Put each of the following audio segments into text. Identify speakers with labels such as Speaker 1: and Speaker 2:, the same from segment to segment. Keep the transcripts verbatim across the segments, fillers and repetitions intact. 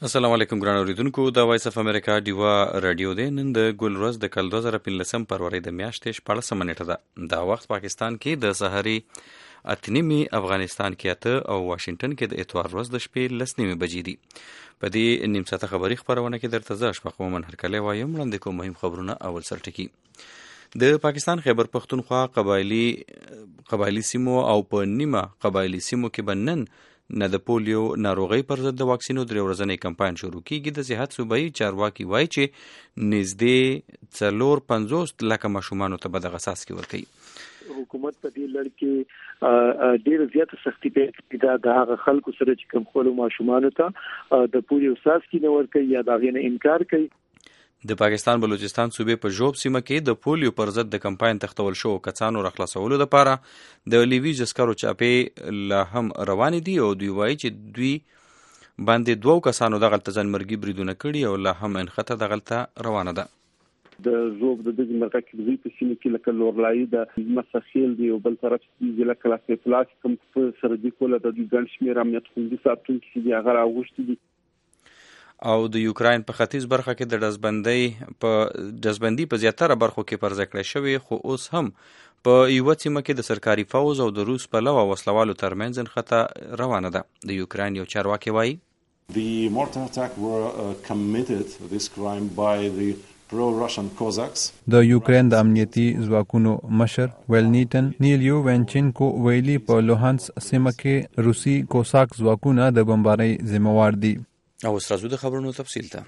Speaker 1: السلام علیکم ګران اوریدونکو، د وایس اف امریکا ډیوا رادیو دی. نن د ګل ورځ د کال دوه زره پنځلسم فروری د میاشتې شپاړسمه نیټه ده. دا وخت پاکستان کې د سحري اته نیمې، افغانستان کې اته او واشنگټن کې د اتوار ورځ د شپې لس نیمې بجې دي. په دې نیم ساعته خبري خپرونه کې درته زه اشفاق مومن هرکلی وایم. وړاندې کوم مهم خبرونه. اول سرټکي د پاکستان خیبر پختونخوا قبایلی قبایلی سیمو او په نیمه قبایلی سیمو کې به نن نه د پولیو ناروغۍ پر ضد د واکسینو درې ورځنی کمپاین شروع کیږي. د صحت صوبایي چارواکي وایي چې نږدې څلور پنځوس لکه ماشومانو ته به دغه څاڅکي ورکوي.
Speaker 2: حکومت په دې لړ کې ډېر زیات سختي کوي دا د هغه خلکو سره چې کوم خپل ماشومانو ته د پولیو څاڅکي نه ورکوي یا د هغې نه انکار کوي.
Speaker 1: د پاکستان بلوچستان صوبې په ژوب سیمه کې د پولیو پر ضد د کمپاین تختول شو کسانو راخلاصولو لپاره د لیویز عسکرو چاپې لا هم روانې دي او دوی وایي چې دوی باندې دوو کسانو دغلته ځانمرګي بریدونه کړي او لا هم انخته دغلته روانه ده.
Speaker 2: د ژوب د دغه مرکه کې دوی په سیمه کې لکه لورلای د مسخیل دی او بل طرف چې ځله کلاسه پلاس کوم سره دی کوله د ګڼ شمېر امنیت خوندي ساتونکي چې هغه راوښتي دي.
Speaker 1: او د یوکراین په ختیځ برخه کې د ډزبندۍ په ډزبندي په زیاتره برخو کې پرځ کړی شوی، خو اوس هم په یوه سیمه کې د سرکاري فوز او د روس پلوه وسلوالو ترمنځ انخته روانه ده. د یوکراین یو چارواکي وایي
Speaker 3: The mortar attack were uh, committed this crime by the pro-Russian Cossacks.
Speaker 4: د یوکراین د امنیتي ځواکونو مشر ویلنیټن نیلیو وینچینکو ویلي په لوهانس سیمه کې روسي کوساک ځواکونه د بمبارۍ ذمہوار دي.
Speaker 1: او اوس راځو د خبرونو تفصیل ته.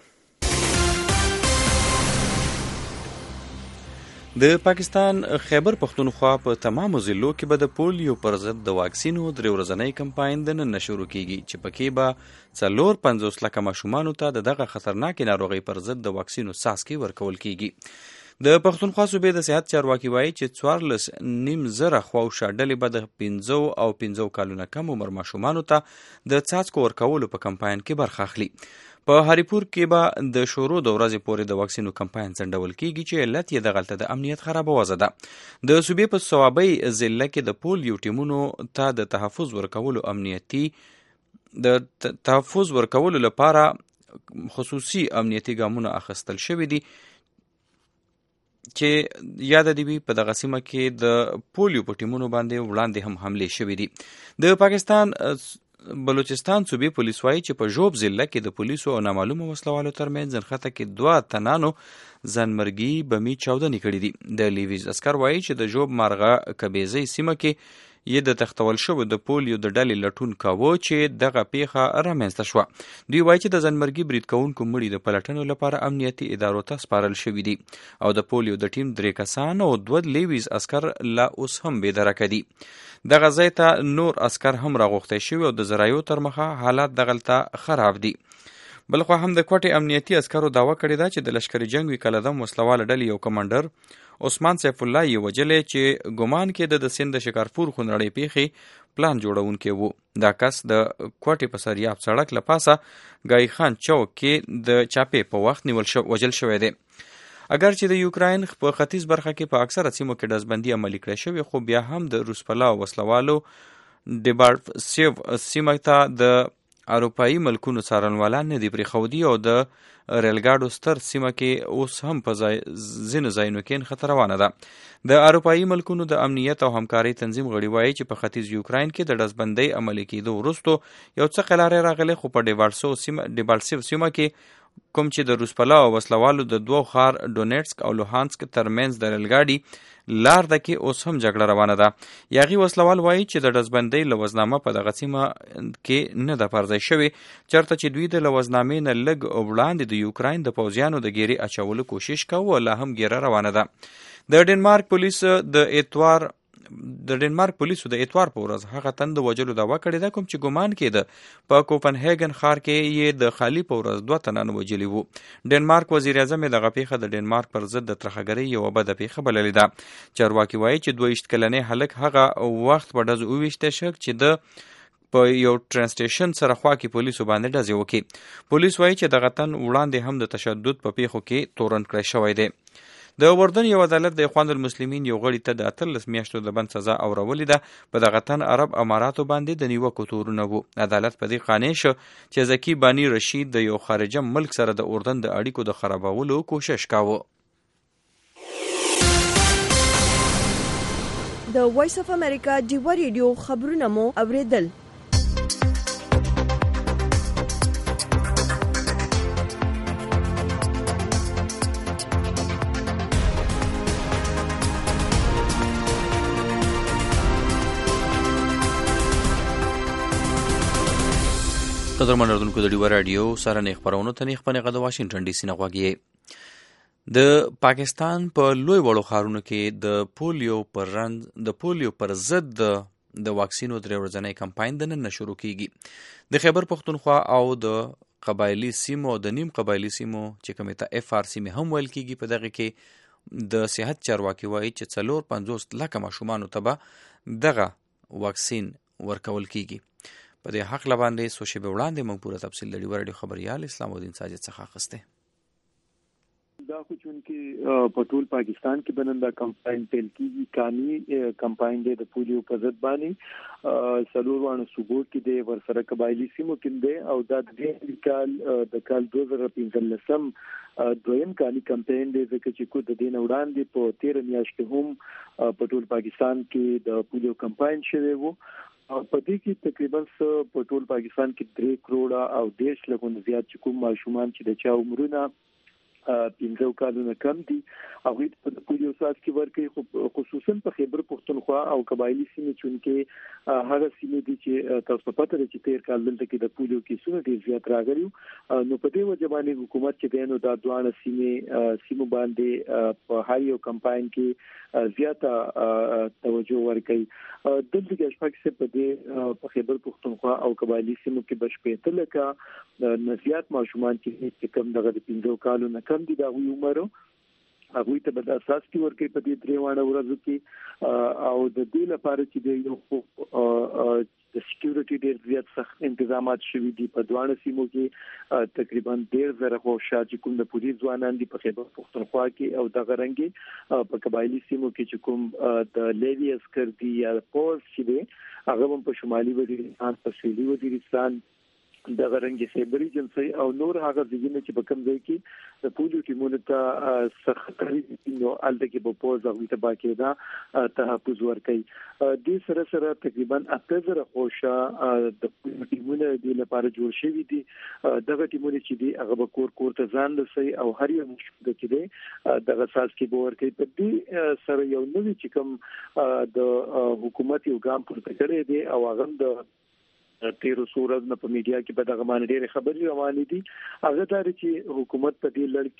Speaker 1: د پاکستان خیبر پختونخوا په تمامو ضلعو کې به د پولیو پر ضد د واکسینو درې ورځنی کمپاین د نن شروع کیږي چې پکې به څلور پنځوس لکه ماشومانو ته د دغه خطرناکې ناروغۍ پر ضد د واکسینو څاڅکي ورکول کیږي. د پختونخوا صوبې د صحت چارواکي وایي چې څوارلس نیم زره خواوشا ډلې به د پنځو او پنځو کالونه کم عمر ماشومانو ته د څاڅکو ورکولو په کمپاین کې برخه اخلي. په هریپور کې به د شروع د ورځې پورې د واکسینو کمپاین ځنډول کیږي چې علت یې دغلته د امنیت خرابوزه ده. د صوبې په صوابۍ ضلع کې د پولیو ټیمونو ته د تحفظ ورکولو امنیتي د تحفظ ورکولو لپاره خصوصي امنیتي ګامونه اخیستل شوي دي چې یاد دی په دغه سیمه کې د پولیو په ټیمونو باندې وړاندې هم حملې شوې دي. د پاکستان بلوچستان صوبې پولیس وایي چې په ژوب ضلع کې د پولیسو او نامعلومو وسلوالو ترمنځ نښته کې دوه تنانو ځانمرګي بمي چاودنې کړي دي. د لیویز عسکر وایي چې د ژوب مارغه کبیزۍ سیمه کې یې د تختول شوو د پولیو د ډلې لټون کاوه چې دغه پیښه رامنځته شوه. دوی وایي چې د ځانمرګي برید کوونکو مړي د پلټنو لپاره امنیتي ادارو ته سپارل شوي دي او د پولیو د ټیم درې کسان او دوه لیویز عسکر لا اوس هم بې درکه دي. دغه ځای ته نور عسکر هم راغوښتی شوي او د ذرایعو تر مخه حالات دغلته خراب دي. بلخوا هم د کوټې امنیتي عسکرو دعوه کړې ده چې د لشکري جنګ وکالدم وسلواله ډلې یو کمانډر عثمان سیف الله یې وجلی چې ګمان کې د سند د شکارپور خونړۍ پیښې پلان جوړونکی وو. دا کس د کوټې په سریاب سړک له پاسه ګای خان چوک کې د چاپې په وخت نیول شو وجل شوی دی. اگر چې د یوکراین په ختیځ برخه کې په اکثره سیمو کې ډزبندي عملي کړی شوی، خو بیا هم د روس پلاو وسلوالو ډیبارسیو سیمه ته د اروپایي ملکونو څارنوالان نه دي پرېښودي او د ریلګاډو ستر سیمه کې اوس هم په ځینو ځایونو کې نښته روانه ده. د اروپایي ملکونو د امنیت او همکارۍ تنظیم غړي وایي چې په ختیځ یوکراین کې د ډزبندۍ عملي کېدو وروستو یو څه قلارې راغلی، خو په ډیبارسیو سیمه ډیبارسیو سیمه کې کوم چې د روس پلاو وسلوالو د دوو ښار ډونیټسک او لوهانسک ترمنځ د ریلګاډي لار ده کې اوس هم جګړه روانه ده. یاغي وسلوال وایي چې د ډزبندۍ لوزنامه په دغه سیمه کې نه ده پرځای شوې، چېرته چې دوی د لوزنامې نه لږ وړاندې د یوکراین د پوځیانو د ګیرې اچولو کوشش کوو، لا هم ګیره روانه ده. د ډنمارک پولیس د اتوار د ډنمارک پولیسو د اتوار په ورځ هغه تن د وجلو دعوه کړې ده کوم چې ګمان کېده په کوپنهیګن ښار کې یې د خالي په ورځ دوه تنان وجلي وو. ډنمارک وزیر اعظم دغه پیښه د ډنمارک پر ضد د ترهګرۍ یوه بده پیښه بللې ده. چارواکي وایي چې دوه ویشت کلنی هلک هغه وخت په ډز وویشتی شک چې د په یو ټرین سټیشن سره خوا کې پولیسو باندې ډزې وکړي. پولیس وایي چې دغه تن وړاندې هم د تشدد په پیښو کې تورن کړی شوی دی. د اردن یو عدالت د اخوان المسلمین یو غړي ته د اتلس میاشتو د بند سزا اورولې ده. په دغه تن عرب اماراتو باندې د نیوکو تورونه وو. عدالت په دې قانع شو چې زکی بانی رشید د یو خارجه ملک سره د اردن د اړیکو د خرابولو کوشش کاوه.
Speaker 5: د وایس اف امریکا ډیو ریډیو خبرونه مو اوریدل.
Speaker 1: قدرمن اردوونکو د ډیو رادیو سره نه خبرونه ته نه خبرونه غو واشنگټن ډي سي نه غوږی. د پاکستان په لوی وړو ښارونو کې د پولیو پر رنځ د پولیو پر ضد د واکسینو درې ورځنی کمپاین د نن شروع کیږي. د خیبر پختونخوا او د قبایلی سیمو او د نیم قبایلی سیمو چې کومه ته اف آر سی هم ویل کیږي په دغه کې د صحت چارواکي وایي چې څلور پنځوس لکه ماشومان ته به دغه واکسین ورکول کیږي. په دې حق لباندې سوشي به وړاندې موږ پوره تفصیل لري ورډي خبريال اسلام الدین ساجد څخه اخسته.
Speaker 6: دا خو چونکې په ټول پاکستان کې بننده کمپاین پیل کیږي. قانوني کمپاین دی د پولیو په ضد باندې څلور وانه صوبو کې دی ورسره قبایلی سیمو کې دی او دا د دې کال د کال دوه زره پنځلسم دویم کالي کمپاین دی ځکه چې کو د دین وړاندې په تیره میاشت کې هم په ټول پاکستان کې د پولیو کمپاین شوی وو. په دې کې تقریبا په ټول پاکستان کې درې کروڑه او دیش لګون زیات چې کوم ماشومان چې د چا عمرونه پنځه کالونه کم دي هغه په پولیو سات کې ورکې خصوصا په خیبر پختونخوا او قبایلی سیمې چونکې هغه سیمې دي چې تاسو پته لرئ چې تیر کال دلته کې د پولیو کیسونه ډیر زیات راغلي نو په دې وجه باندې حکومت چې دینو د دوه سیمې سیمو باندې په هر یو کمپاین کې زیاته توجه ورکړي. دلته کې شپږ څه په دې په خیبر پختونخوا او قبایلی سیمو کې بشپېته لکه نزيات ماشومان چې کم دغه د پنځه کالونه کم دي دا وی عمر هغه ته به د اساس کې ورکې په دې درې وانه ورځو کې او د دې لپاره چې د یو د سکیورټي ډېر زیات سخت انتظامات شوي دي په دوه سیمو کې تقریبا ډېر زره خو شاجي کوم د پولیس ځوانان دي په خیبر پختونخوا کې او د غرنګي په قبایلی سیمو کې چې کوم د لیوی اسکر دي یا پوز چې دي هغه هم په شمالي وزیرستان په سویلي وزیرستان د غرنګي خیبري جنسي او نور هغه ځینې چې په کوم ځای کې د پولیو ټیمونو ته سخت نو الته کې په پوز او ته باقاعده تحفظ ورکړي. د سره سره تقریبا اته زره خوشا د ټیمونو د لپاره جوړ شوی دي. دغه ټیمونه چې دي هغه به کور کور ته ځان رسي او هر یو مشکل کې دي دغه اساس کې به ورکړي. په دې سره یو نوې چې کوم د حکومت یو ګام پورته کړی دی او هغه د تیرو سورز نه په میډیا کې په دغه باندې ډېر خبري روانې دي. هغه دا چې حکومت په دې لړ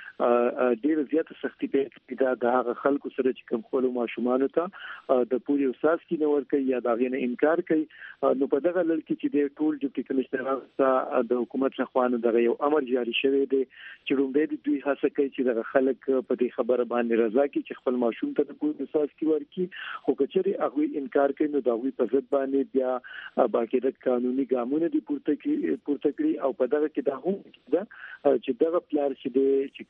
Speaker 6: کې ډېر زیات سختي پیدا د هغه خلکو سره چې کوم خپل ماشومان ته د پولیو ساس کې نور کوي یا دا غینه انکار کوي. نو په دغه لړ کې چې د ټول ډیپټي کمشنرانو ته د حکومت لخوا دغه یو امر جاری شوی دی چې رومبه دي دوی هڅه کوي چې دغه خلک په دې خبره باندې رضا کوي چې خپل ماشوم ته د پولیو ساس کې ورکي. خو کچري هغه انکار کوي نو دا وی په ضد باندې بیا باقي د قانوني ګامونه دي پورته کړي پورته کړي او په دغه کې دا هم ده چې دغه پلار چې د چې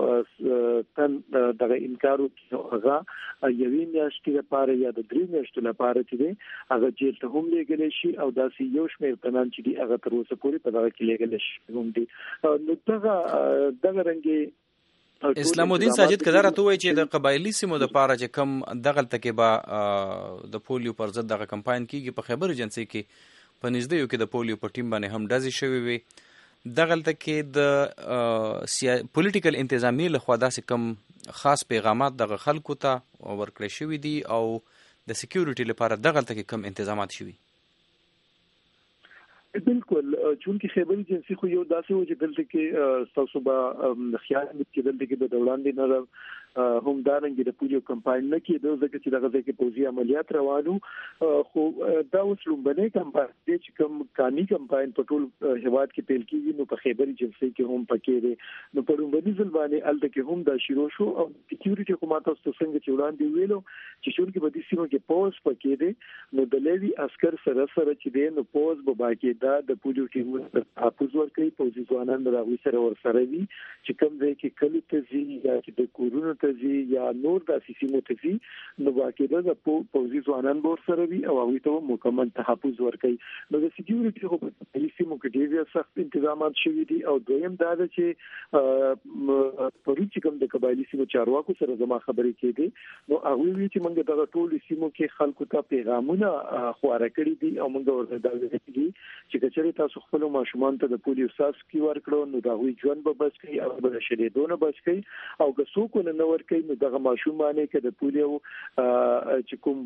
Speaker 6: کوم تن دغه انکار وکړي هغه یوې میاشتې لپاره یا د درې میاشتو لپاره چې دی هغه جیل ته هم لېږل شي او داسې یو شمېر تنان چې دی هغه تر اوسه پورې په دغه کې لېږل شي هم دي. نو دغه دغه رنګي
Speaker 1: اسلام الدین ساجد کدار ته وایي چې د قبایلی سیمو د پاره چې کم دغه تکي با د پولیو پر ضد دغه کمپاین کیږي په خیبر ایجنسی کې په نږدې یو کې د پولیو په ټیم باندې هم ډزې شوې وي. دغه تکي د پولیټیکل انتظامی له خوا داسې کم خاص پیغامات دغه خلکو ته ورکړی شوي دي او د سکیورټي لپاره دغه تکي کم انتظامات شوي.
Speaker 6: بالکل چونکی خیبر جنسي خو یو داسې و چې دلته کې تاسو به خیال کې دلته کې د دوران دي نه هم دارنګ د پولیو کمپاین نه کېده ځکه چې دغه ځکه پوزي عملیات روانو خو دا اوس لومبنه کمپاین چې کوم قانوني کمپاین په ټول هواد کې پیل کیږي نو په خیبر جنسي کې هم پکې دي نو په لومبني ځل باندې الته کې هم دا شروع شو او سکیورټي حکومت تاسو څنګه چې وړاندې ویلو چې شون کې په دې سیمه کې پوز پکې دي نو د لیوی عسكر سره سره چې دي نو پوز به باقي دا د پولیو ټیمونو تحفظ ورکړي پوزي ځوانان راوي سره ور سره وي چې کوم ځای کې کلی ته ځي یا چې د کورونو ته ځي یا نور داسې سیمو ته ځي نو باقاعده د پوځي ځوانان به ورسره وي او هغوی ته مکمل تحفظ ورکوي. نو د سکیورټي خو په دې سیمو کې ډېر سخت انتظامات شوي دي او دویم دا ده چې پرون چې کوم د قبایلي سیمو چارواکو سره زما خبرې کېدې نو هغوی وایي چې موږ دغه ټولو سیمو کې خلکو ته پیغامونه خواره کړي دي او موږ ورته دا ویلي دي چې که چېرې تاسو خپلو ماشومانو ته د پولیو څاڅکي ورکړو نو د هغوی ژوند به بچ کوي او به د شریدو نه بچ کوي او که څوک ونه نه ورکوي نو دغه ماشوم باندې که د پولیو چې کوم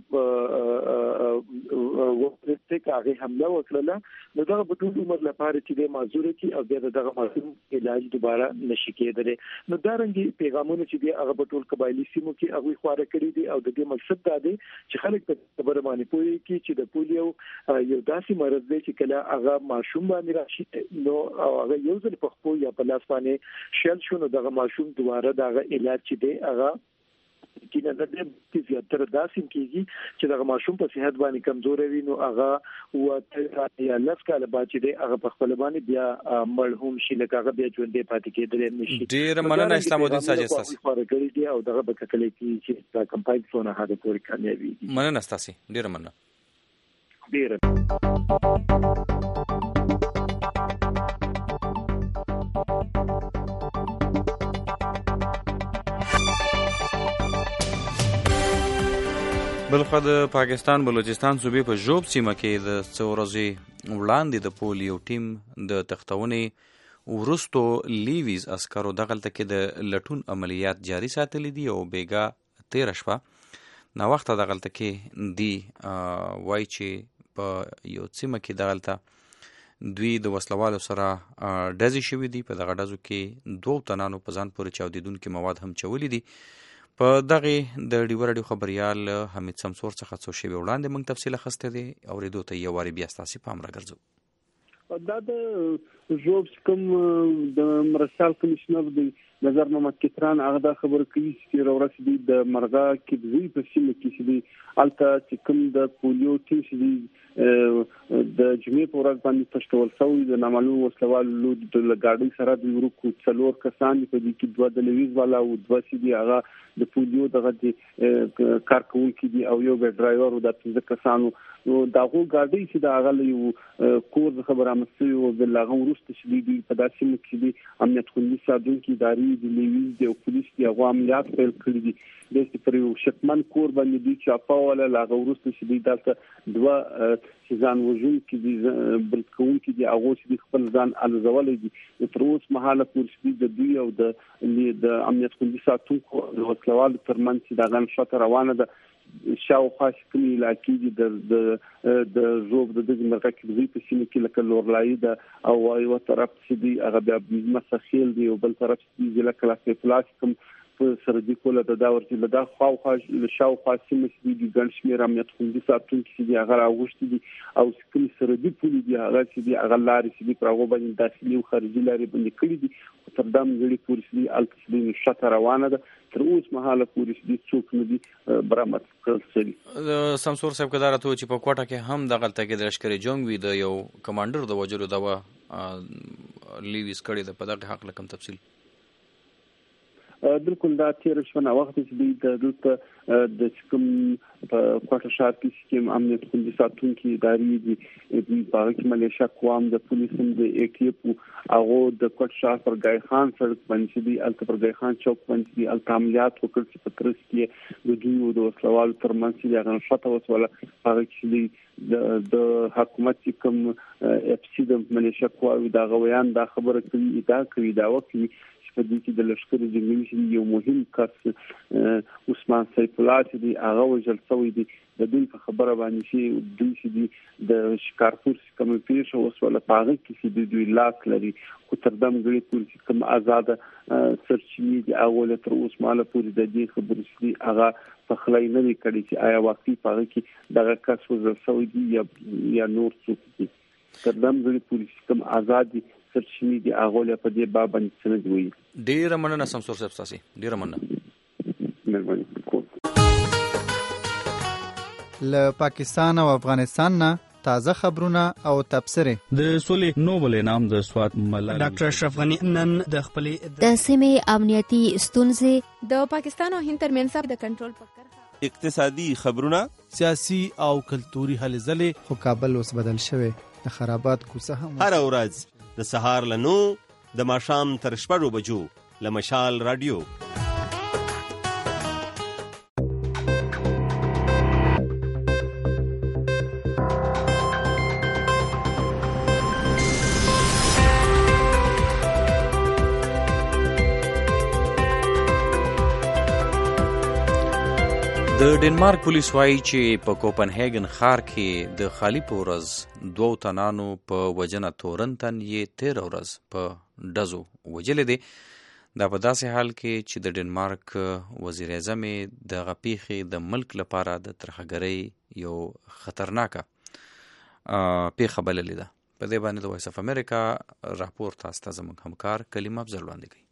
Speaker 6: وخت هغه حمله وکړه نو دغه په ټول عمر لپاره چې د معذور کی او دغه ماشوم علاج دوباره نشي کېدلی. نو دا رنګي پیغامونه چې دی هغه په ټول قبایلی سیمو کې هغه خواره کړی دي او د دې مقصد دا دی چې خلک په خبره باندې پوهي کې چې د پولیو یو داسې مرض دی چې کله هغه ماشوم باندې راشي نو هغه یو ځل په خپل یا په لاس باندې شل شو نو دغه ماشوم دوباره دغه علاج چې دی هغه کینه د دې زیاتره داسې کیږي چې دغه ماشوم په صحت باندې کمزور وي نو هغه او یا لږ کاله بعد چې هغه په خپل باندې بیا مرحوم شي لکه هغه بیا ژوندې پاتې کېدل نشي.
Speaker 1: ډیر مننه اسلام الدین ساجد تاسو
Speaker 6: خبرې دي او دغه په کله کې چې دا کمپاین څونه هغه پورې کامیابی دي.
Speaker 1: مننه تاسو ډیر مننه.
Speaker 6: ډیر
Speaker 1: بلخوا د پاکستان بلوچستان صوبې په ژوب سیمه کې د څو ورځې وړاندې د پولیو ټیم د تختونې وروستو لیویز عسکرو دغلته کې د لټون عملیات جاري ساتلي دي او بیګا تیره شپه ناوخته دغلته کې دی وایي چې په یو سیمه کې دغلته دوی د وسلوالو سره ډزې شوي دي. په دغه ډزو کې دوو تنانو په ځان پورې چاودېدونکي مواد هم چولی دي. په دغه د ډیو راډیو خبريال حمید سمسور څخه څو شی وړاندې موږ تفصیل اخسته دي او ریدو ته یو واری بیا ستاسو پام راګرځو.
Speaker 2: دا د ژوب کوم د مرسال کمشنر د نظر محمد کتران هغه دا خبر کوي چې ورسې د مرغا کې د وی په سیمه کې چې الته چې کوم د پولیو ټیم چې د جمعې په ورځ باندې تشکول شوی د نامعلوم وسلوالو د لګاډي سره د ورکو څلور کسان په دې کې دوه د لویز والا او دوه چې دی هغه د پولیو دغه د کارکونکو دي او یو ډرایور او د پنځه کسانو نو داغه ګاډي چې دا هغه یو کور خبره مسوي او د لاغه ورسته چې دی په داسې مکه دي امنیت خوندي ساتونکو اداري د لویز د پولیس دی هغه عملیات پیل کړی دي د سپریو شتمن کور باندې دي چې په ولا لاغه ورسته چې دی دلته دوه چې ځان وژون کې دي بل کوم کې دي هغه چې خپل ځان الزولې دي تر اوس مهاله پولیس د دوی او د د امنیت خوندي ساتونکو او وسلوالو ترمنځ چې دا غن شته روانه ده. شاوخوا کومې علاقې دي د د ژوب د دغه مرکه کې دوی په سیمه کې لکه لورلای ده او یو طرف چې دی هغه بیا مسخیل دی او بل طرف چې لکه لکه پلاستیک په سردي کوله د داور چې د خواخوا شاوخوا سیمه کې د ګڼ شمېر امنیت خوندي ساتونکو چې هغه راغوښتي دي او کوم سردي پولی دی هغه چې دی هغه لارې چې دی پر هغه باندې داخلي او خارجي لارې باندې کړی دي تر دام غړي پولیس دی الکسلین شته روانه ده. تر اوس مهاله پولیس دي څوک نه دي برآمد کړل شوی.
Speaker 1: سمسور صاحب کدارته چې په کوټه کې هم د غلطه کې د لشکري جنگ وی د یو کمانډر د وجلو دوا لیویز کړی د په دغه حق لکم تفصیل
Speaker 2: بالکل دا تیر شونه وخت چې د دلته د کوم په کوټه شهر کې چې امنیت خوندي ساتونکو اداري دي په کې ملیشیا قوام د پولیسو د ای ټی اف هغه د کوټه شهر پر ګای خان سړک باندې دي الته پر ګای خان چوک باندې دي الته عملیات وکړ چې په ترڅ کې د دوی او د وسلوالو ترمنځ دي هغه شته وسوله هغه چې د د حکومت کوم اف سی د ملیشیا قوام دا غویان دا خبره کوي دا کوي دا وکړي په دې کې د لشکري جنگي یو مهم کس عثمان سیف الله چې دی هغه وجل شوی دی د دوی په خبره باندې چې دوی چې دی د شکارپور کوم پیښه وسوله پاغه کې چې دوی لاس لري خو تر دم غړي پولیس کوم آزاد سرچینې دی هغه له تر اوس ماله پوری د دې خبرې چې هغه فخلای نه کړي چې آیا واقعي پاغه کې دغه کس وجل شوی دی یا یا نور څوک دی تر دم غړي پولیس کوم آزاد سرچینې دی هغه له په دې باب باندې څه نه وي.
Speaker 1: ډیر مننه سمسور صاحب تاسو ډیر مننه.
Speaker 7: له پاکستان او افغانستان نه تازه خبرونه او تبصره.
Speaker 8: د سولې نوبل انعام د سوات ملال
Speaker 9: ډاکټر اشرف غنی نن د خپل
Speaker 10: د سیمې امنیتي ستونزې
Speaker 11: د پاکستان او هند ترمنځ د کنټرول پکړه
Speaker 12: اقتصادي خبرونه
Speaker 13: سیاسي او کلتوري هلې ځلې.
Speaker 7: خو کابل اوس بدل شوی د خرابات کوڅه هم
Speaker 12: هر ورځ د سهار له نو د ماښام تر شپږو بجو له مشال رادیو.
Speaker 1: د ډنمارک پولیس وایي چې په کوپنهاګن ښار کې د خالی په ورځ دوو تنانو په وجنه تورن تن یې تیر ورځ په ډزو وجلې دي. دا په داسې حال کې چې د ډنمارک وزیر اعظم د غپیخې د ملک لپاره د ترهګرۍ یو خطرناکه پیښه بللې ده. په دې باندې د وایس اف امریکا راپور تاسو ته زموږ همکار کلیم افضل وړاندې کوي.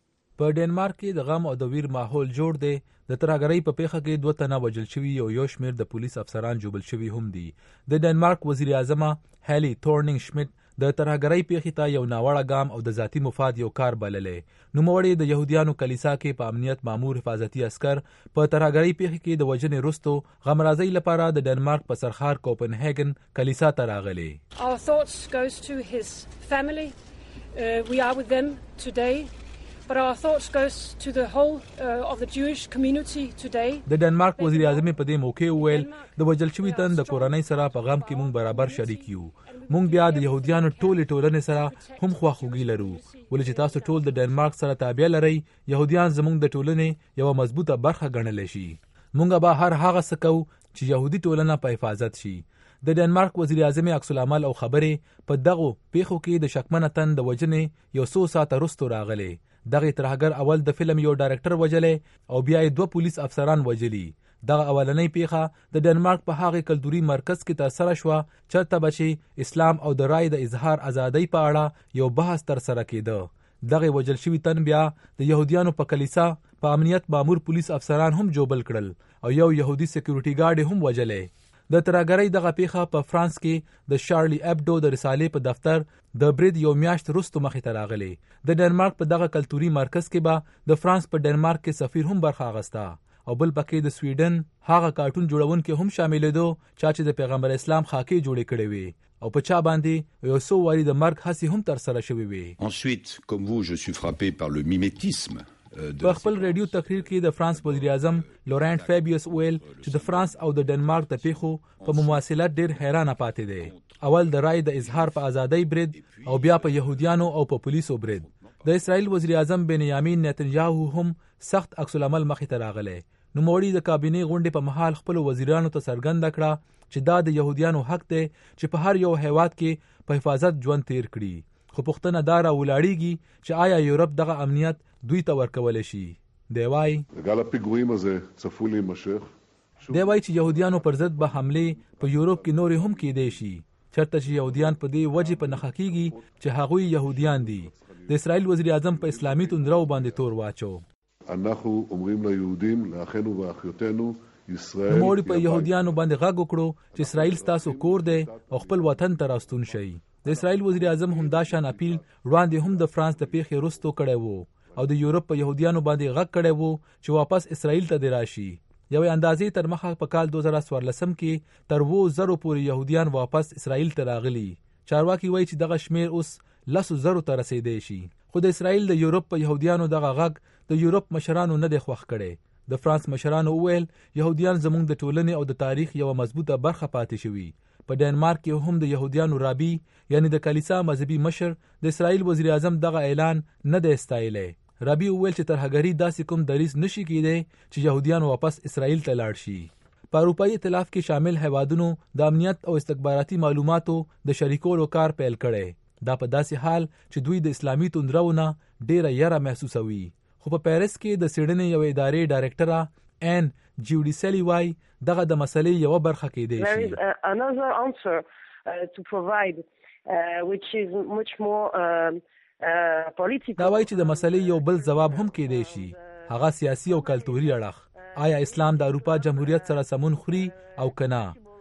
Speaker 4: په ډنمارک کې د غم او د ویر ماحول جوړ دی. د ترهګرۍ په پیښه کې دوه تنه وژل شوي او یو شمېر د پولیس افسران ژوبل شوي هم دي. د ډنمارک وزیر اعظم هیلی تورنینګ شمیټ د ترهګرۍ پیښې ته یو ناوړه ګام او د ذاتي مفاد یو کار بللې. نوموړی د یهودیانو کلیسا کې په امنیت مامور حفاظتي عسکر په ترهګرۍ پیښې کې د وژنې وروستو غمرازۍ لپاره د ډنمارک په سرخار کوپنهاګن کلیسا ته راغلی.
Speaker 14: Our thoughts goes to his family. Uh, we are with them today. But our thoughts goes to the whole uh, of the Jewish community today.
Speaker 4: د ډنمارک وزیر اعظم په دې موقع وویل د وژل شوي تن د کورنۍ سره په غم کې مونږ برابر شریک یو. مونږ بیا د یهودیانو ټولې ټولنې سره هم خواخوږي لرو. ولې چې تاسو ټول د ډنمارک سره تابع لرئ، یهودیان زمونږ د ټولنې یوه مضبوطه برخه ګڼلی شي. مونږ به هر هغه څه کوو چې یهودي ټولنه په حفاظت شي. د ډنمارک وزیر اعظم عکس العمل او خبرې په دغو پیښو کې د شکمنه تن د وژنې یو څو ساعته وروسته راغلی. دغه ترهګر اول د فلم یو ډایرکټر وژلی او بیا یې دوه پولیس افسران وژلي. دغه اولنۍ پیښه د ډنمارک په هغې کلتوري مرکز کې ترسره شوه چېرته به چې اسلام او د رای د اظهار ازادۍ په اړه یو بحث ترسره کېده. دغه وژل شوي تن بیا د یهودیانو په کلیسا په امنیت مامور پولیس افسران هم جوبل کړل او یو یهودي سکیورټي ګارډ هم وژلی. د ترهګرۍ دغه پیښه په فرانس کې د شارلی ابډو د رسالې په دفتر د برید یو میاشت وروسته مخې ته راغلی. د ډنمارک په دغه کلتوري مرکز کې به د فرانس په ډنمارک کې سفیر هم برخه اخیسته او بل پکې د سویډن هغه کارټون جوړونکي هم شاملېدو چا چې د پیغمبر اسلام خاکې جوړې کړې وي او په چا باندې یو څو واري د مرګ هڅې هم ترسره شوې وي.
Speaker 15: Ensuite, comme vous, je suis frappé par le mimétisme.
Speaker 4: په خپل ریډیو تقریر کې د فرانس وزیر اعظم لورانټ فابیوس ویل چې د فرانس او د ډنمارک د پیښو په مماثلت ډیر حیرانه پاتې دی. اول د رای د اظهار په ازادۍ برید او بیا په یهودیانو او په پولیسو برید. د اسرائیل وزیر اعظم بنیامین نتنیاهو هم سخت عکس العمل مخې ته راغلی. نوموړي د کابینې غونډې په مهال خپل وزیرانو ته څرګنده کړه چې دا د یهودیانو حق دی چې په هر یو هیواد کې په حفاظت ژوند تیر کړي. خو پوښتنه دا راولاړېږي چې آیا یورپ دغه امنیت دوی ته ورکولی شي. دی وایي
Speaker 3: גל הפיגועים הזה צפוי להימשך.
Speaker 4: دی وایي چې یهودیانو پر ضد به حملې په یورپ کې نورې هم کېدی شي چېرته چې یهودیان په دې وجې په نښه کېږي چې هغوی یهودیان دي. د اسرائیل وزیر اعظم په اسلامي توندرو باندې تور واچو.
Speaker 3: אנחנו אומרים ליהודים, לאחינו ואחיותינו, ישראל...
Speaker 4: نوموړي په یهودیانو باندې غږ وکړو چې اسرائیل ستاسو کور دی او خپل وطن ته راستون شئ. د اسرائیل وزیر اعظم همدا شان اپیل وړاندې هم د فرانس د پیښې وروسته کړی وو او د یورپ په یهودیانو باندې غږ کړی وو چې واپس اسرائیل ته دې راشي. یوې اندازې تر مخه په کال دوه زره څوارلسم کې تر اوو زرو پورې یهودیان واپس اسرائیل ته راغلي. چارواکي وایي چې دغه شمیر اوس لسو زرو ته رسیدی شي. خو د اسرائیل د یورپ په یهودیانو دغه غږ د یورپ مشرانو نه دی خوښ کړی. د فرانس مشرانو وویل یهودیان زموږ د ټولنې او د تاریخ یوه مضبوطه برخه پاتې شوي. په ډنمارک کې هم د یهودیانو رابي یعنی د کلیسا مذهبي مشر د اسرائیل وزیر اعظم دغه اعلان نه دی ستایلی. رابي وویل چې ترهګري داسې کوم دریځ نشي کېدی چې یهودیان واپس اسرائیل ته لاړ شي. په اروپایي ائتلاف کې شامل هیوادونو د امنیت او استخباراتي معلوماتو د شریکولو کار پیل کړی. دا په داسې حال چې دوی د اسلامي توندرونه ډیره یره محسوسوي. خو په پیرس کې د څېړنې یوې ادارې ډایرکټره ان جیوډیسلی وایي دغه د مسلې یوه برخه کېدی شي.
Speaker 16: There is uh, another answer uh, to provide uh, which is much more uh, uh, political.
Speaker 4: دا وایي چې د مسلې یو بل ځواب هم کېدی شي، هغه سیاسي او کلتوري اړخ. آیا اسلام د اروپا جمهوریت سره سمون خوري او کنه؟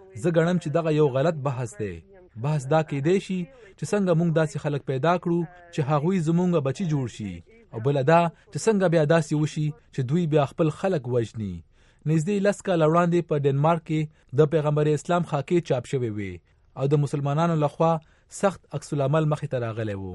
Speaker 4: زه ګڼم چې دغه یو غلط بحث دی. بحث دا کېدی شي چې څنګه موږ داسې خلک پیدا کړو چې هغوی زموږ بچي جوړ شي، او بل دا چې څنګه بیا داسې وشي چې دوی بیا خپل خلک وژني. نږدې لس کاله وړاندې په ډنمارک کې د پیغمبر اسلام خاکې چاپ شوی وي او د مسلمانانو لخوا سخت عکس العمل مخې ته راغلی و.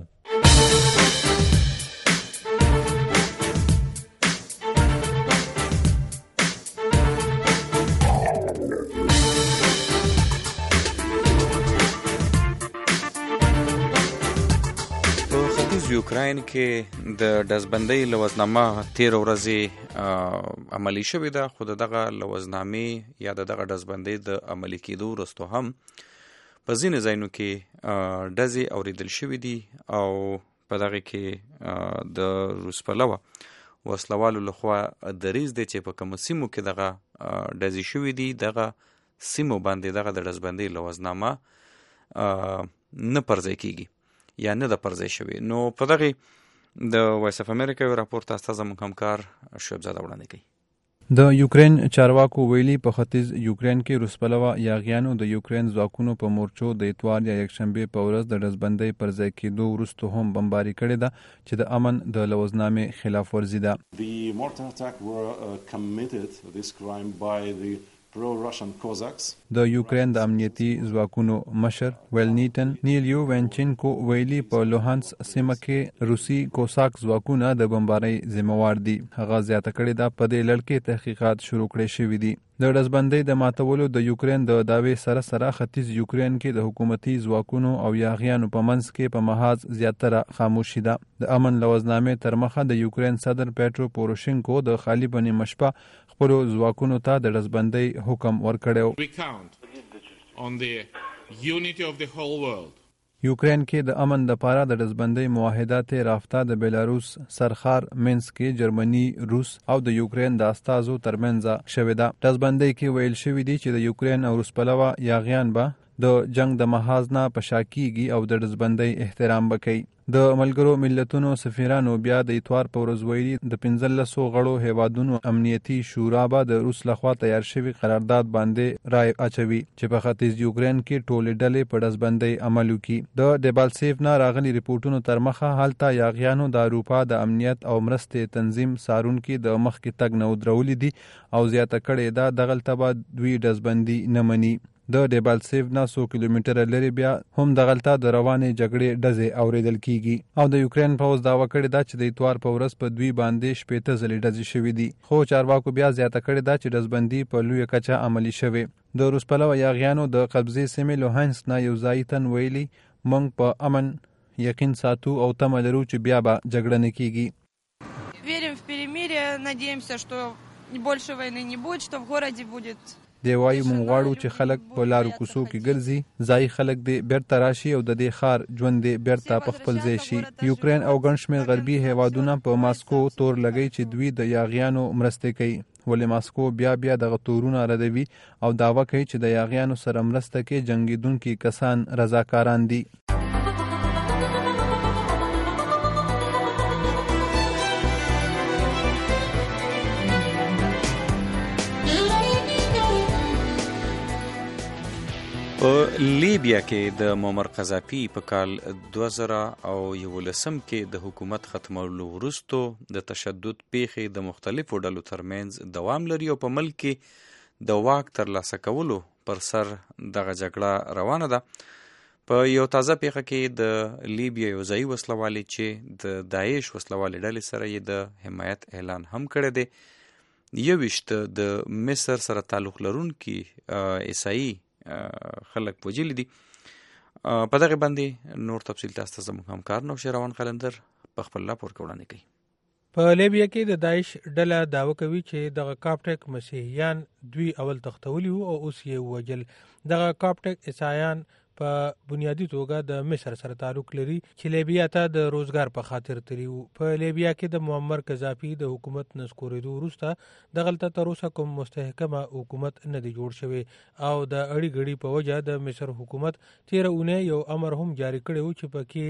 Speaker 1: یوکراین کې د ډزبندۍ لوزنامه تیر ورځې عملی شوې ده، خو دغه لوزنامې یا دغه ډزبندۍ د عملي کېدو وروسته هم په ځینې ځایونو کې ډزې اورېدل شوې دي او په دغه کې د روس پلوه وسلوالو لخوا دریځ دی چې په کومو سیمو کې دغه ډزې شوې دي دغه سیمو باندې دغه د ډزبندۍ لوزنامه نه پرځای کېږي یا نه د پرځای شوی. نو په دغه د وایس اف امریکا یو راپورټ تاسو ته زموږ همکار شعیب زاده وړاندې کوي.
Speaker 17: د یوکرین چارواکو ویلي په ختیځ یوکرین کې روس پلوه یاغیانو د یوکرین ځواکونو په مورچو د اتوار یا یکشنبه په ورځ د ډزبندۍ پرځای کېدو وروسته هم بمباري کړې ده چې د امن د لوزنامې خلاف ورزي ده.
Speaker 3: The mortar attack were uh, committed this crime by the pro-Russian Cossacks.
Speaker 17: د یوکرین د امنیتي ځواکونو مشر ویلنیټن نیلیو وینچینکو ویلي په لوهانس سیمه کې روسي کوساک ځواکونه د بمبارۍ ذمہوار دي. هغه زیاته کړې ده په دې لړ کې تحقیقات شروع کړي شوي دي. د ډزبندۍ د ماتولو د یوکرین د دعوې سره سره ختیځ یوکرین کې د حکومتي ځواکونو او یاغیانو په منځ کې په محاذ زیاتره خاموشي ده. د امن لوزنامې تر مخه د یوکرین صدر پیټرو پوروشینکو د خالی بنې مشپه خپلو ځواکونو ته د ډزبندۍ حکم ورکړی. یوکرین کې د امن لپاره د ډزبندۍ معاهدات رافته د بیلاروس سرخار مینس کې جرمني، روس او د یوکرین د استازو ترمنځ شوې ده. ډزبندۍ کې ویل شوي دي چې د یوکرین او روس پلوه یاغیان به د جنگ د محاذ نه په شا کیږي او د ډزبندۍ احترام به کوي. د ملګرو ملتونو سفیرانو بیا د اتوار په ورځ ویلي د پنځلسو غړو هیوادونو امنیتي شورا به د روس لخوا تیار شوي قرارداد باندې رای اچوي چې په ختیځ یوکرین کې ټولې ډلې په ډزبندۍ عمل وکړي. د ډیبالسیف نه راغلي ریپورټونو تر مخه هلته یاغیانو د اروپا د امنیت او مرستې تنظیم سارونکي د مخکې تګ نه ودرولي دي او زیاته کړې ده دغلته به دوی ډزبندي نه مني. د ډیبالسیف نه څو کیلومتره لرې بیا هم دغلته د روانې جګړې ډزې اورېدل کیږي او د یوکرین پوځ دعوه کړې ده چې د اتوار په ورځ په دوی باندې شپېته ځلې ډزې شوې دي، خو چارواکو بیا زیاته کړې ده چې ډزبندي په لویه کچه عملي شوې. د روس پلوه یاغیانو د قبضې سیمې لوهانس نه یو ځایي تن ویلي موږ په امن یقین ساتو او تمه لرو چې بیا به جګړه نه کیږي.
Speaker 18: Верим в перемирие, надеемся, что больше войны не будет, что в городе будет.
Speaker 17: دی وایي موږ غواړو چې خلک په لارو کوڅو کې ګرځي، ځایي خلک دې بیرته راشي او د دې ښار ژوند دې بیرته په خپل ځای شي. یوکرین او ګڼ شمېر غربي هیوادونه په ماسکو تور لګوي چې دوی د یاغیانو مرستې کوي، ولې ماسکو بیا بیا دغه تورونه ردوي او دعوه کوي چې د یاغیانو سره مرسته کې جنګېدونکي کسان رضاکاران دي.
Speaker 1: په لیبیا کې د معمر قذافي په کال دوه زره او یولسم کې د حکومت ختمولو وروسته د تشدد پیښې د مختلفو ډلو ترمنځ دوام لري او په ملک کې د واک ترلاسه کولو پر سر دغه جګړه روانه ده. په یو تازه پیښه کې د لیبیا یو ځایي وسلوالي چې د داعش وسلوالي ډلې سره یې د حمایت اعلان هم کړی دی. یوویشت د مصر سره تعلق لرونکي عیسائی خلک وجلی دي. په دغه باندې نور تفصیل تاسو ته زموږ همکار نوشیر روان قلندر په خپل راپور کې وړاندې کوي.
Speaker 19: په لیبیا کې د داعش ډله دعوه کوي چې دغه کاپټک مسیحیان دوی اول تختولی وو او اوس یې وجل. دغه کاپټک عیسایان په بنیادی توګه د مصر سره تعلق لري چې لیبیا ته د روزګار په خاطر تللی وو. په لیبیا کې د معمر قذافي د حکومت نسکورېدو وروسته دغلته تر اوسه کوم مستحکمه حکومت نه دی جوړ شوی او د اړې ګړې په وجه د مصر حکومت تیره اونۍ یو امر هم جاری کړی و چې پکې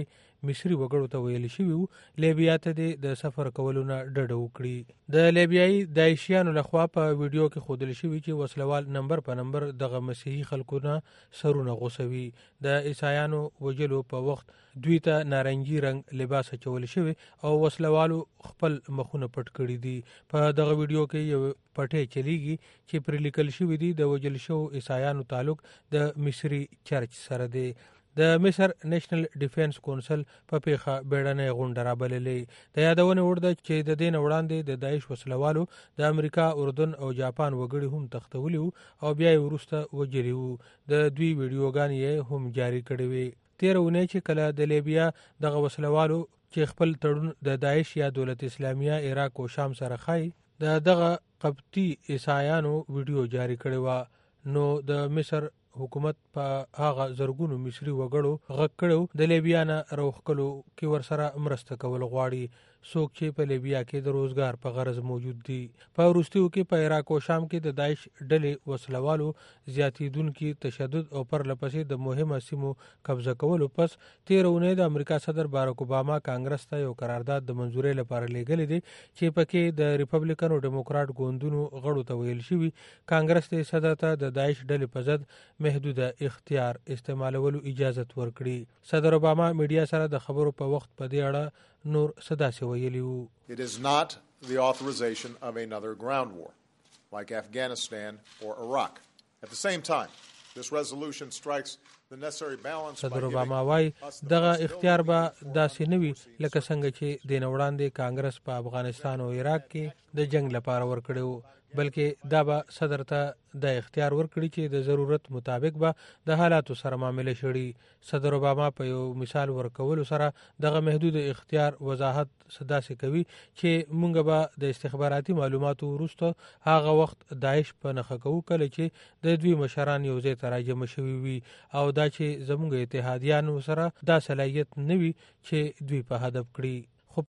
Speaker 19: مصري وګړو ته ویل شوي وو لیبیا ته د سفر کولو نه ډډه وکړي. د لیبیایي داعشیانو لخوا په ویډیو کې ښودل شوي چې وسلوال نمبر په نمبر دغه مسیحي خلکو نه سرونه غوڅوي. د عیسایانو وجلو په وخت دوی ته نارنجي رنګ لباس اچول شوی او وسلوالو خپل مخونه پټ کړي دي. په دغه ویډیو کې یو پټی چلیږي چې پرې لیکل شوي دي د وجل شو عیسایانو تعلق د مصري چرچ سره دی. د مصر نیشنل ډیفنس کونسل په پیښه بیړنۍ غونډه رابللې. د یادونې وړ ده چې د دې نه وړاندې د داعش وسلوالو د امریکا، اردن او جاپان وګړي هم تښتولي وو او بیا یې وروسته وجلي وو. د دوی ویډیوګانې یې هم جاري کړې وې. تېره اونۍ چې کله د لیبیا دغه وسلوالو چې خپل تړون د داعش یا دولت اسلامیه عراق او شام سره ښایي د دغه قبطي عیسایانو ویډیو جاري کړې وه، نو د مصر حکومت په هغه زرګونو مصري وګړو غږ کړو د لیبیا نه راوښکلو کې ورسره مرسته کول غواړي، څوک چې په لیبیا کې د روزګار په غرض موجود دي. په وروستیو کې په عراق او شام کې د داعش ډلې وسلوالو زیاتېدونکي تشدد او پرله پسې د مهمه سیمو قبضه کولو پس تېره اونۍ د امریکا صدر باراک اوباما کانګرس ته یو قرارداد د منظورۍ لپاره لیږلی دی چې پکې د ریپبلیکن او ډیموکراټ ګوندونو غړو ته ویل شوي کانګرس ته صدر ته د داعش ډلې په ضد محدوده اختیار استعمالولو اجازت ورکړي. صدر اوباما میډیا سره د خبرو په وخت په دې اړه نور صداسې ویلي وو.
Speaker 20: It is not the authorization of another ground war like Afghanistan or Iraq. At the same time, this resolution strikes the necessary balance.
Speaker 19: صدر اوباما وايي دغه اختیار به داسې نه وي لکه څنګه چې د نه وړاندې کانګرس په افغانستان او عراق کې د جنگ لپاره ورکړی وو، بلکې دا به صدر ته د اختیار ورکړي چې د ضرورت مطابق به د حالاتو سره معامله شړي. صدر اوباما په یو مثال ورکولو سره دغه محدود اختیار وضاحت صداسې کوي چې مونږ به د استخباراتي معلوماتو وروسته هغه وخت داعش په نښه کوو کله چې د دوی مشران یو ځای ته راجمع شوي وي او دا چې زموږ اتحادیانو سره دا صلاحیت نه وي چې دوی په هدف کړي. خو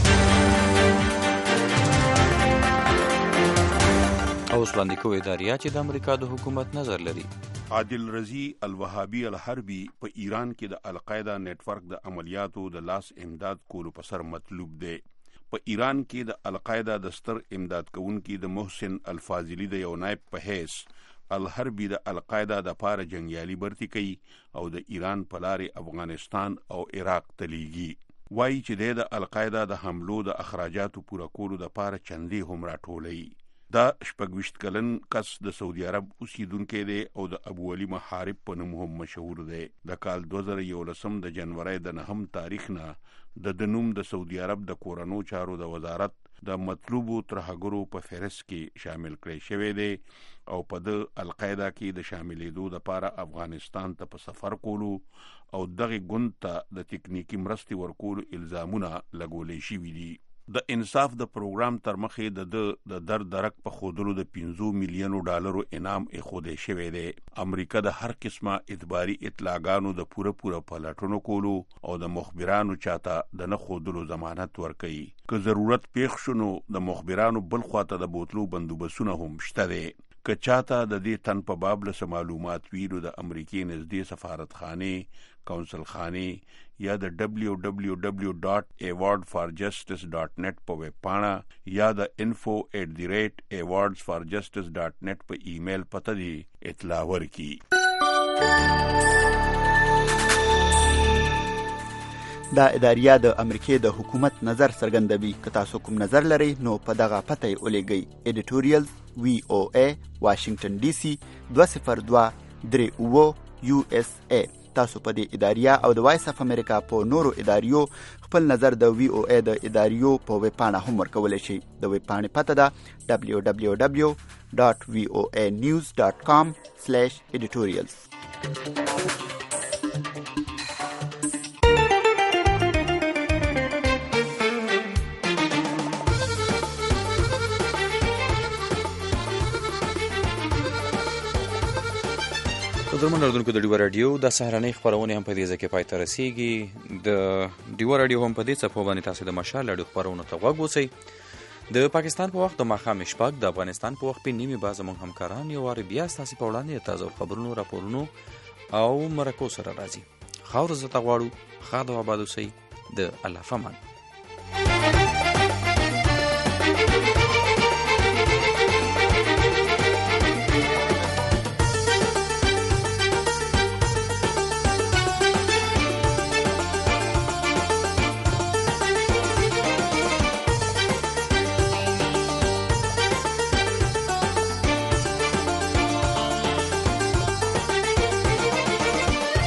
Speaker 1: اوس وړاندې کوي اداریا چې د امریکا د حکومت نظر لري.
Speaker 21: عادل رضی الوهابي الحربي په ایران کې د القاعده نیټ ورک د عملیاتو د لاس امداد کولو په سر مطلوب دی. په ایران کې د القاعده د ستر امداد کوونکي د محسن الفاضلی د یو نائب په حیث الحربي د القاعده د پاره جنگیالي برتی کوي او د ایران په لارې افغانستان او عراق ته لیږي. وایي چې د القاعده د حملو د اخراجاتو پوره کولو د پاره چندې هم راټولوي. دا شپږویشت کلن کس د سعودي عرب اوسیدونکی دی او د ابو علي محارب په نوم هم مشهور دی. د کال دوه زره یولسم د جنورۍ د نهم تاریخ نه د د نوم د سعودي عرب د کورنو چارو د وزارت د مطلوبو ترهګرو په فهرست کې شامل کړی شوی دی او په د القاعده کې د شاملېدو لپاره افغانستان ته په سفر کولو او دغه ګوند ته د تکنیکی مرستې ورکولو الزامونه لګولې شوي دي. د انصاف د پروګرام تر مخې د د در درک په خودلو د پنځه میلیونو ډالرو انعام ایښودل شوی دی. امریکا د هر قسمه اعتباري اطلاعاتو د پوره پوره پلټونو کولو او د مخبرانو چاته د نه خودلو ضمانت ورکوي. که ضرورت پیښ شونو د مخبرانو بل خواته د بوتلو بندوبستونه هم شته دی. که چاته د دې تن په باب له معلومات ویلو د امریکای نږدې سفارتخانه، کونسل خانه یا د ډبلیو ډبلیو ډبلیو ډاٹ ایوارډ فار جسټس ډاٹ نیټ په ویب پاڼه یا د انفو ایٹ دی ریٹ ایوارډز فار جسټس ډاٹ نیټ په ایمیل پته دی اطلاع ورکړي.
Speaker 22: دا اداریه د امریکای د حکومت نظر څرګندوي. که تاسو کوم نظر لرئ نو په دغه پته یې ولېږئ. ایډیټوریال وی او ای واشنگټن ډي سي دوه صفر دوه درې اووه یو اس ای. تاسو په دې اداریه او د وایس اف امریکا په نورو اداریو خپل نظر د وی او ای د اداریو په ویب پاڼه هم ورکولی شئ. د ویب پاڼې پته ده ډبلیو ډبلیو ډبلیو ډاٹ وی او ای نیوز ډاٹ کام سلیش ایډیټوریالز.
Speaker 1: درمن اردوونکو د ډیوه رادیو د سهارنۍ خپرونې هم په دې ځای کې پای ته رسیږي. د ډیوه رادیو هم په دې څپو باندې تاسو د مشال رادیو خپرونو ته غوږ اوسئ. د پاکستان په وخت د ماښام شپږ، د افغانستان په وخت په نیمې بعض زموږ همکاران یو وارې بیا ستاسو په وړاندې تازه خبرونو، راپورونو او مرکو سره راځي. خاور زته غواړو. ښاد او آباد اوسئ. د الله فمان.